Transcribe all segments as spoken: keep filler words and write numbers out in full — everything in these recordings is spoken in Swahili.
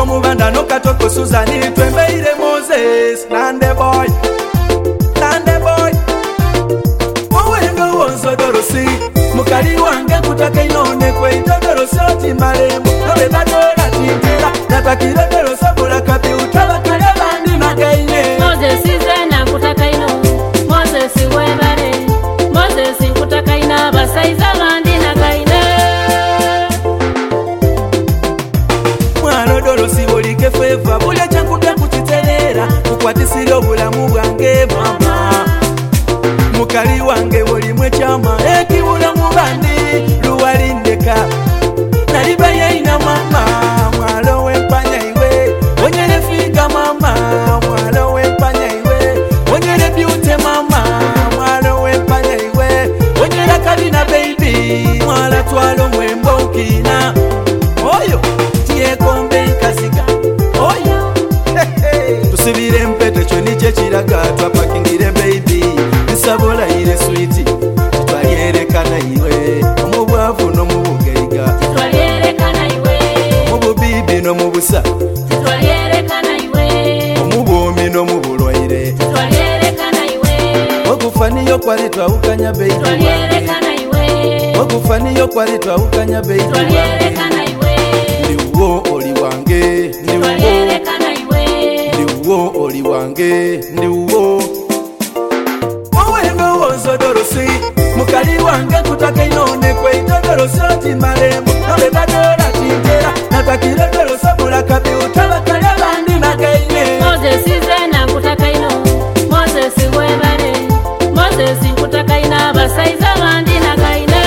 Mugo mubanda no katoko Suzani twembeire Moses Nande boy Nande boy Owengo wonzo dorosi Mukali wange kutaka inone kwe itodoro soti marembo Nobe badora tintera Natakire doro sabura kapi utala kare bandi magaine Moses izena kutaka ino Moses webare Moses kutaka ina basaiza bandi nagaine Mwano dorosi bolike feva Bule chankuta kutitelera Kukwatisiri obulamu bwange mama Mukali wange boli mwechama Eki bulamu bandi luwalindeka Nalibaye ina mama Mwalo wempanya iwe Onyele figa mama Mwalo wempanya iwe Onyele biute mama Mwalo wempanya iwe Onyele kabina baby Mwala twalo mwembo ukina Oyo Tie kombe nkasiga Oyo Tusibire mpete choniche chiraga Twapakingire baby Nisabola ile sweeti Twalyerekana iwe Omubwavu no mubugeiga Twalyerekana iwe Omububibi no mubusa Twalyerekana iwe Omubuomi no mubulwaire Twalyerekana iwe Okufaniyo kwali twawukanya baby Twalyerekana iwe Okufaniyo kwali twawukanya baby Twalyerekana iwe Ndiwo oli wange Ndiwo Twalyerekana iwe Ndiwo oli wange Ndiwo Owengo wonzo dorosi Mukali wange kutaka inone kwe itodoro soti marembo Nobe badora tintera Natakire doro sabura kapi utala kare bandi magaine Moses izena kutaka ino Moses webare Moses kutaka ina basaiza bandi nagaine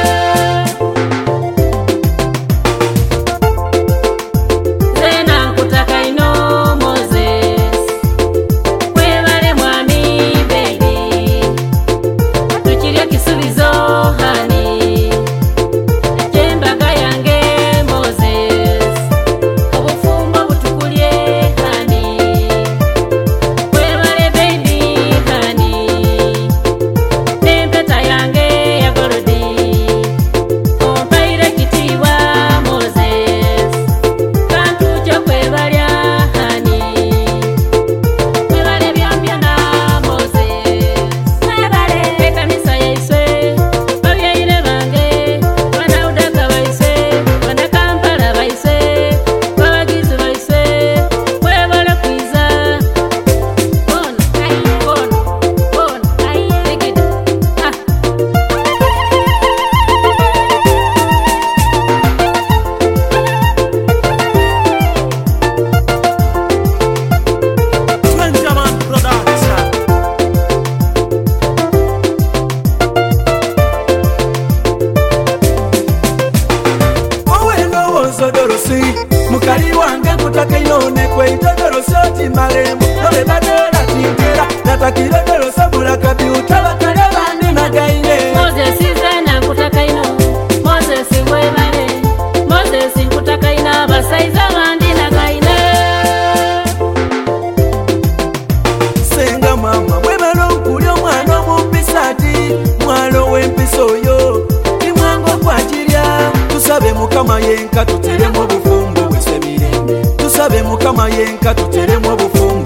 Zena kutaka ino Moses Webare mwami baby Tukirya kisubizo hani Jembaga yange Moses Obufumbo butukulye hani Webare baby hani Nempeta yange ya gorodi Ompaire kitiwa Moses Kantuja kwebalya hani Webale byambyana Moses Webale ekanisa yaiswe Babyaire bange Banawudaka baiswe Banakampala baiswe Babagizi baiswe Webale kwiza Bono, ai, bono, bono, ai, rigidi Ah Benjamin Production Owengo wonzo dorosi Mukali wange kutaka inone kwe itodoro soti marembo Nobe badora tintera Natakire doro sabura kapi utala kare bandi magaine Moses izena kutaka ino Moses webare Moses kutaka ina basaiza bandi nagaine Senga mama mwebalo nkuli omwana omupisati Mwalo wempiso yo Imwango kwa jirya Tusabe mukama yenka tuteremu obufumbo Wese mirembe Tusabe mukama yenka tuteremu obufumbo